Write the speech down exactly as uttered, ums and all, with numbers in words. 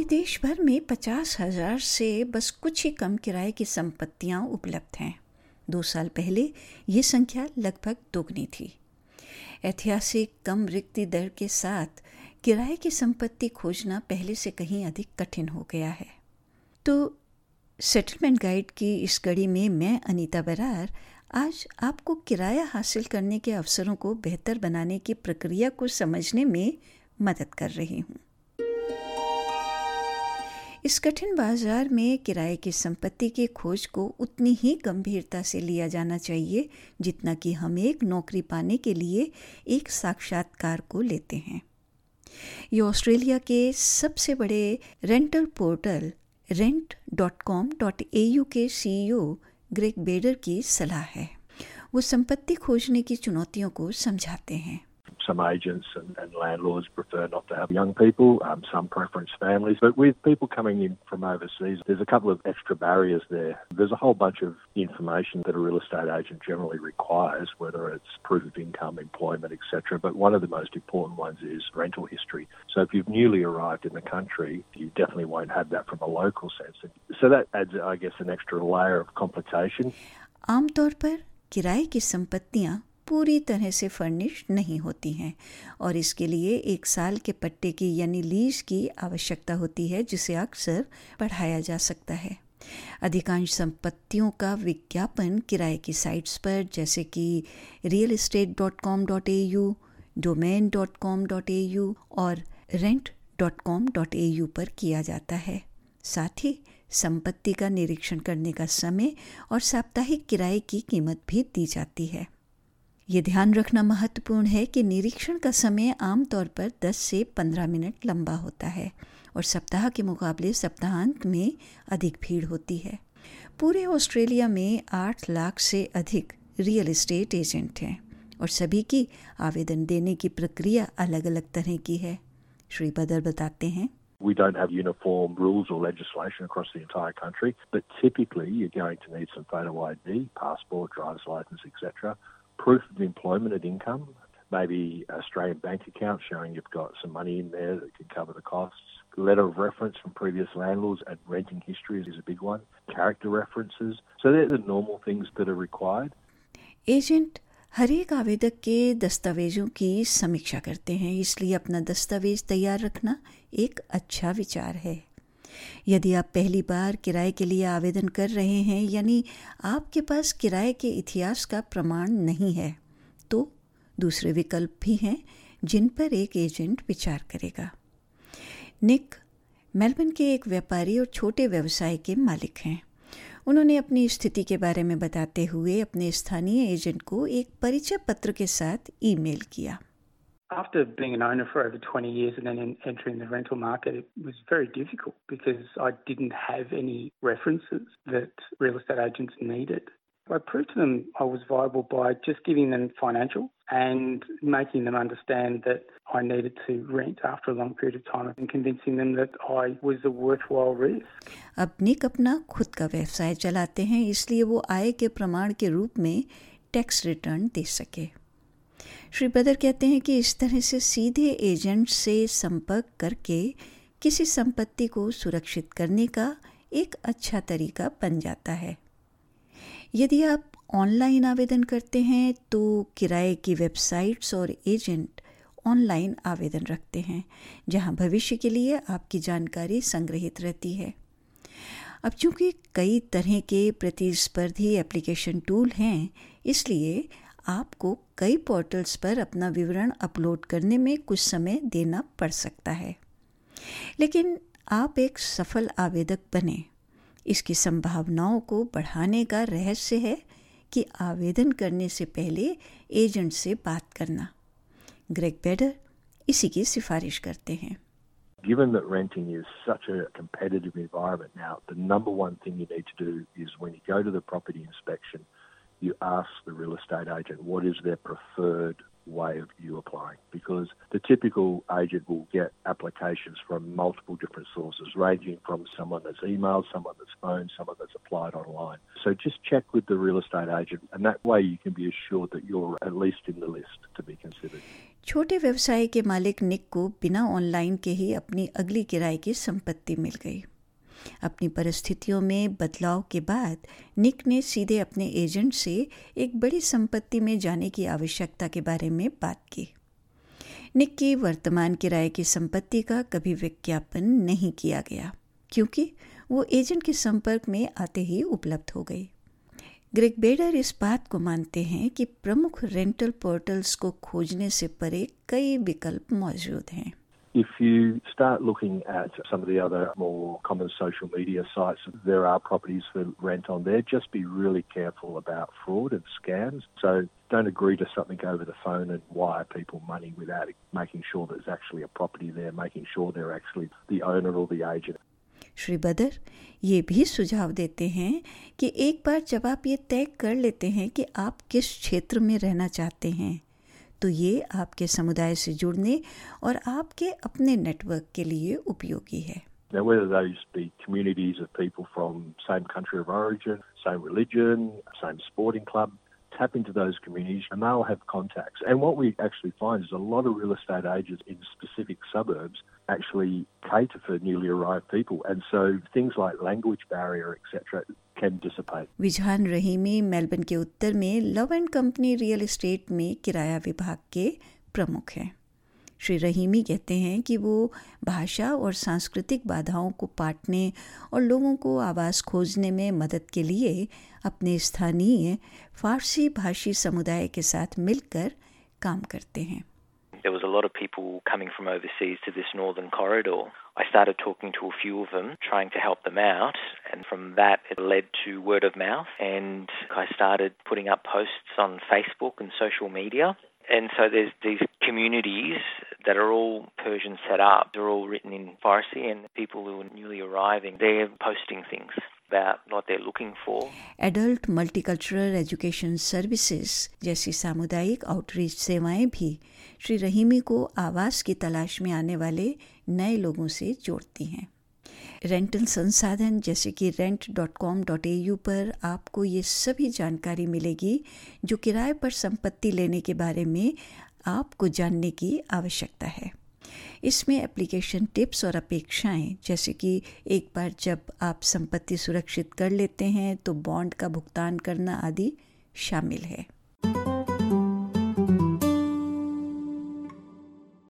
देश भर में पचास हजार से बस कुछ ही कम किराए की संपत्तियां उपलब्ध हैं। दो साल पहले ये संख्या लगभग दोगुनी थी। ऐतिहासिक कम रिक्ति दर के साथ किराए की संपत्ति खोजना पहले से कहीं अधिक कठिन हो गया है। तो सेटलमेंट गाइड की इस कड़ी में मैं अनीता बरार आज आपको किराया हासिल करने के अवसरों को बेहतर बनाने की प्रक्रिया को समझने में मदद कर रही हूँ। इस कठिन बाजार में किराए की संपत्ति की खोज को उतनी ही गंभीरता से लिया जाना चाहिए जितना कि हम एक नौकरी पाने के लिए एक साक्षात्कार को लेते हैं। ये ऑस्ट्रेलिया के सबसे बड़े rental portal rent dot com dot A U के सीईओ ग्रेग बेडर की सलाह है। वो संपत्ति खोजने की चुनौतियों को समझाते हैं। Some agents and, and landlords prefer not to have young people, um, some preference families, but with people coming in from overseas, there's a couple of extra barriers there. There's a whole bunch of information that a real estate agent generally requires, whether it's proof of income, employment, et cetera. But one of the most important ones is rental history. So if you've newly arrived in the country, you definitely won't have that from a local sense. So that adds, I guess, an extra layer of complication. आमतौर पर किराए की संपत्तियां पूरी तरह से furnished नहीं होती हैं और इसके लिए एक साल के पट्टे की यानी लीज की आवश्यकता होती है, जिसे अक्सर बढ़ाया जा सकता है। अधिकांश संपत्तियों का विज्ञापन किराए की साइट्स पर जैसे कि real estate dot com dot A U, domain dot com dot A U और rent dot com dot A U पर किया जाता है। साथ ही संपत्ति का निरीक्षण करने का समय और साप्ताहिक किराए की कीमत भी दी जाती है। ये ध्यान रखना महत्वपूर्ण है कि निरीक्षण का समय आमतौर पर दस से पंद्रह मिनट लंबा होता है और सप्ताह के मुकाबले सप्ताहांत में अधिक भीड़ होती है। पूरे ऑस्ट्रेलिया में आठ लाख से अधिक रियल एस्टेट एजेंट हैं और सभी की आवेदन देने की प्रक्रिया अलग-अलग तरह की है। श्री बदर बताते हैं, We don't have uniform rules or legislation across the entire country, but typically you're going to need some photo I D, passport, driver's license, et cetera. Proof of employment and income, maybe an Australian bank account showing you've got some money in there that can cover the costs. Letter of reference from previous landlords and renting history is a big one. Character references. So they're the normal things that are required. Agent हर एक आवेदक के दस्तावेजों की समीक्षा करते हैं, इसलिए अपना दस्तावेज तैयार रखना एक अच्छा विचार है। यदि आप पहली बार किराए के लिए आवेदन कर रहे हैं यानी आपके पास किराए के इतिहास का प्रमाण नहीं है, तो दूसरे विकल्प भी हैं जिन पर एक एजेंट विचार करेगा। निक मेलबर्न के एक व्यापारी और छोटे व्यवसाय के मालिक हैं। उन्होंने अपनी स्थिति के बारे में बताते हुए अपने स्थानीय एजेंट को एक परिचय पत्र के साथ ईमेल किया। After being an owner for over twenty years and then entering the rental market, it was very difficult because I didn't have any references that real estate agents needed. I proved to them I was viable by just giving them financials and making them understand that I needed to rent after a long period of time and convincing them that I was a worthwhile risk. अब निक अपना खुद का व्यवसाय चलाते हैं, इसलिए वो आय के प्रमाण के रूप में टैक्स रिटर्न दे सके। श्री बदर कहते हैं कि इस तरह से सीधे एजेंट से संपर्क करके किसी संपत्ति को सुरक्षित करने का एक अच्छा तरीका बन जाता है। यदि आप ऑनलाइन आवेदन करते हैं तो किराए की वेबसाइट्स और एजेंट ऑनलाइन आवेदन रखते हैं, जहां भविष्य के लिए आपकी जानकारी संग्रहित रहती है। अब चूंकि कई तरह के प्रतिस्पर्धी एप्लीकेशन टूल हैं, इसलिए आपको कई पोर्टल्स पर अपना विवरण अपलोड करने में कुछ समय देना पड़ सकता है, लेकिन आप एक सफल आवेदक बने, इसकी संभावनाओं को बढ़ाने का रहस्य है कि आवेदन करने से पहले एजेंट से बात करना। ग्रेग बेडर इसी की सिफारिश करते हैं। Given that renting is such a competitive environment now, the number one thing you need to do is when you go to the property inspection, you ask the real estate agent what is their preferred way of you applying, because the typical agent will get applications from multiple different sources, ranging from someone that's emailed, someone that's phoned, someone that's applied online. So just check with the real estate agent, and that way you can be assured that you're at least in the list to be considered. छोटे व्यवसाय के मालिक निक को बिना online के ही अपनी अगली किराए की संपत्ति मिल गई। अपनी परिस्थितियों में बदलाव के बाद निक ने सीधे अपने एजेंट से एक बड़ी संपत्ति में जाने की आवश्यकता के बारे में बात की। निक की वर्तमान किराए की संपत्ति का कभी विज्ञापन नहीं किया गया, क्योंकि वो एजेंट के संपर्क में आते ही उपलब्ध हो गई। ग्रेग बेडर इस बात को मानते हैं कि प्रमुख रेंटल पोर्टल्स को खोजने से परे कई विकल्प मौजूद हैं। If you start looking at some of the other more common social media sites, there are properties for rent on there. Just be really careful about fraud and scams. So don't agree to something over the phone and wire people money without making sure there's actually a property there, making sure they're actually the owner or the agent. Shri बदर ये भी सुझाव देते हैं कि एक बार जब आप ये तय कर लेते हैं कि आप किस क्षेत्र में रहना चाहते हैं, तो ये आपके समुदाय से जुड़ने और आपके अपने नेटवर्क के लिए उपयोगी है। Now, whether those be communities of people from same country of origin, same religion, same sporting club, tap into those communities and they'll have contacts. And what we actually find is a lot of real estate agents in specific suburbs actually cater for newly arrived people. And so things like language barrier, et cetera, can dissipate. विजहान रहीमी Melbourne के उत्तर में love and company real estate में किराया विभाग के प्रमुख हैं। श्री रहीमी कहते हैं कि वो भाषा और सांस्कृतिक बाधाओं को पाटने और लोगों को आवास खोजने में मदद के लिए अपने स्थानीय फारसी भाषी समुदाय के साथ मिलकर काम करते हैं। There was a lot of people coming from overseas to this northern corridor. I started talking to a few of them, trying to help them out, and from that it led to word of mouth, and I started putting up posts on Facebook and social media. And so there's these communities that are all Persian set up. They're all written in Farsi, and people who are newly arriving, they're posting things about what they're looking for. Adult Multicultural Education Services जैसी सामुदायिक outreach सेवाएं भी श्री रहीमी को आवास की तलाश में आने वाले नए लोगों से जोड़ती हैं। रेंटल संसाधन जैसे कि rent dot com dot A U पर आपको ये सभी जानकारी मिलेगी जो किराए पर संपत्ति लेने के बारे में आपको जानने की आवश्यकता है। इसमें एप्लीकेशन टिप्स और अपेक्षाएं, जैसे कि एक बार जब आप संपत्ति सुरक्षित कर लेते हैं तो बॉन्ड का भुगतान करना आदि शामिल है।